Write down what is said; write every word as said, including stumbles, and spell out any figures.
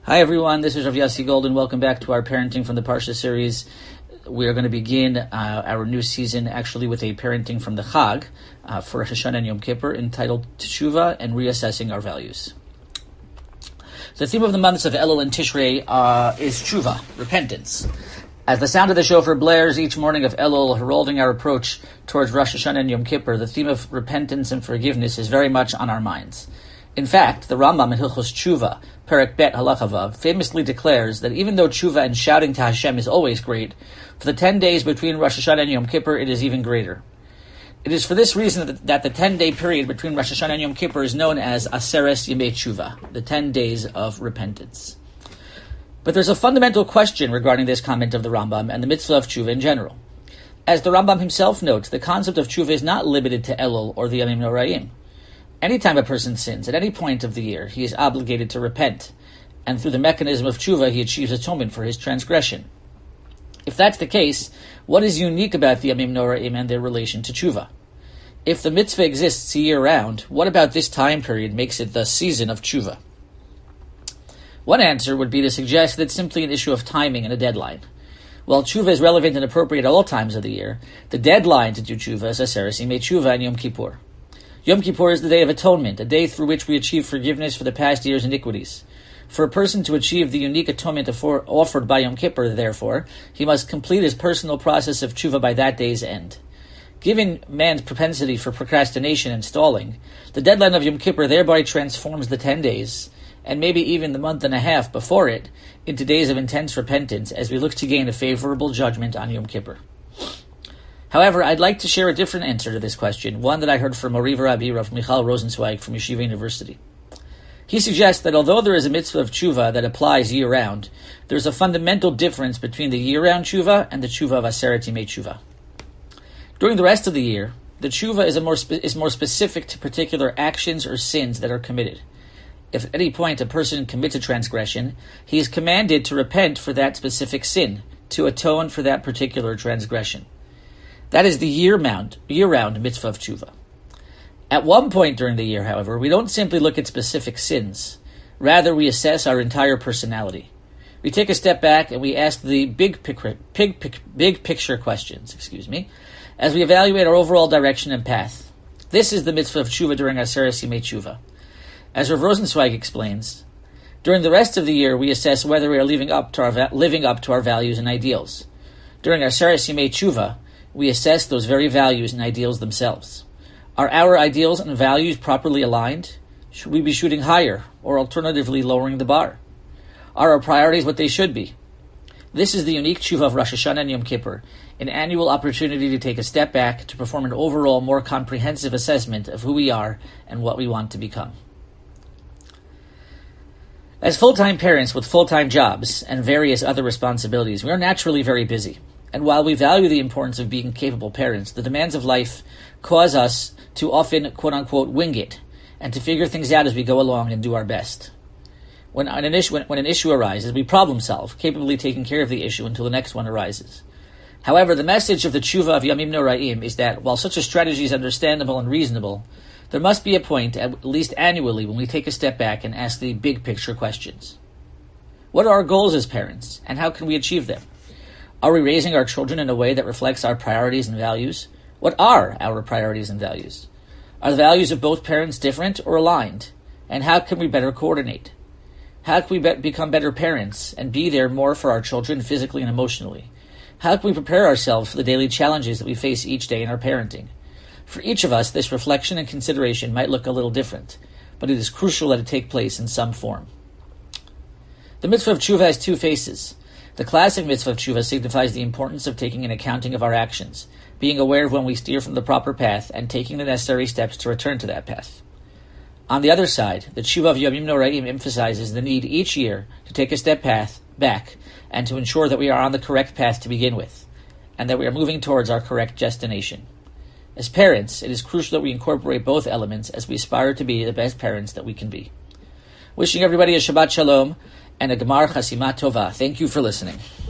Hi everyone, this is Rav Yossi Gold and welcome back to our Parenting from the Parsha series. We are going to begin uh, our new season actually with a Parenting from the Chag uh, for Rosh Hashanah and Yom Kippur entitled Teshuvah and Reassessing Our Values. The theme of the months of Elul and Tishrei uh, is Teshuvah, repentance. As the sound of the shofar blares each morning of Elul, heralding our approach towards Rosh Hashanah and Yom Kippur, the theme of repentance and forgiveness is very much on our minds. In fact, the Rambam in Hilchos Teshuvah, Perek Bet Halacha Vav, famously declares that even though Teshuvah and shouting to Hashem is always great, for the ten days between Rosh Hashanah and Yom Kippur, it is even greater. It is for this reason that, that the ten-day period between Rosh Hashanah and Yom Kippur is known as Aseres Yemei Teshuvah, the ten days of repentance. But there's a fundamental question regarding this comment of the Rambam and the mitzvah of Teshuvah in general. As the Rambam himself notes, the concept of Teshuvah is not limited to Elul or the Yamim Noraim. Anytime a person sins, at any point of the year, he is obligated to repent, and through the mechanism of Teshuvah, he achieves atonement for his transgression. If that's the case, what is unique about the Yamim Noraim and their relation to Teshuvah? If the mitzvah exists year-round, what about this time period makes it the season of Teshuvah? One answer would be to suggest that it's simply an issue of timing and a deadline. While Teshuvah is relevant and appropriate at all times of the year, the deadline to do Teshuvah is Aseres Yemei Teshuvah and Yom Kippur. Yom Kippur is the day of atonement, a day through which we achieve forgiveness for the past year's iniquities. For a person to achieve the unique atonement offered by Yom Kippur, therefore, he must complete his personal process of Teshuvah by that day's end. Given man's propensity for procrastination and stalling, the deadline of Yom Kippur thereby transforms the ten days, and maybe even the month and a half before it, into days of intense repentance as we look to gain a favorable judgment on Yom Kippur. However, I'd like to share a different answer to this question, one that I heard from Mori Rabbi Rav Michal Rosenzweig from Yeshiva University. He suggests that although there is a mitzvah of Teshuvah that applies year-round, there is a fundamental difference between the year-round Teshuvah and the Teshuvah of Aseret Yemei Teshuvah. During the rest of the year, the Teshuvah is, a more spe- is more specific to particular actions or sins that are committed. If at any point a person commits a transgression, he is commanded to repent for that specific sin, to atone for that particular transgression. That is the year-round, year-round mitzvah of Teshuvah. At one point during the year, however, we don't simply look at specific sins. Rather, we assess our entire personality. We take a step back and we ask the big, pic- big, pic- big picture questions, excuse me, as we evaluate our overall direction and path. This is the mitzvah of Teshuvah during Aseres Yemei Teshuvah. As Rav Rosenzweig explains, during the rest of the year, we assess whether we are living up to our, va- living up to our values and ideals. During Aseres Yemei Teshuvah, we assess those very values and ideals themselves. Are our ideals and values properly aligned? Should we be shooting higher, or alternatively lowering the bar? Are our priorities what they should be? This is the unique Teshuvah of Rosh Hashanah and Yom Kippur, an annual opportunity to take a step back to perform an overall, more comprehensive assessment of who we are and what we want to become. As full-time parents with full-time jobs and various other responsibilities, we are naturally very busy. And while we value the importance of being capable parents, the demands of life cause us to often, quote-unquote, wing it, and to figure things out as we go along and do our best. When an issue, when, when an issue arises, we problem solve, capably taking care of the issue until the next one arises. However, the message of the Teshuvah of Yamim Noraim is that while such a strategy is understandable and reasonable, there must be a point, at least annually, when we take a step back and ask the big picture questions. What are our goals as parents, and how can we achieve them? Are we raising our children in a way that reflects our priorities and values? What are our priorities and values? Are the values of both parents different or aligned? And how can we better coordinate? How can we be- become better parents and be there more for our children physically and emotionally? How can we prepare ourselves for the daily challenges that we face each day in our parenting? For each of us, this reflection and consideration might look a little different, but it is crucial that it take place in some form. The mitzvah of Teshuvah has two faces. The classic mitzvah of Teshuvah signifies the importance of taking an accounting of our actions, being aware of when we steer from the proper path, and taking the necessary steps to return to that path. On the other side, the Teshuvah of Yamim Noraim emphasizes the need each year to take a step path back and to ensure that we are on the correct path to begin with, and that we are moving towards our correct destination. As parents, it is crucial that we incorporate both elements as we aspire to be the best parents that we can be. Wishing everybody a Shabbat Shalom and a Gemar Chasima Tova. Thank you for listening.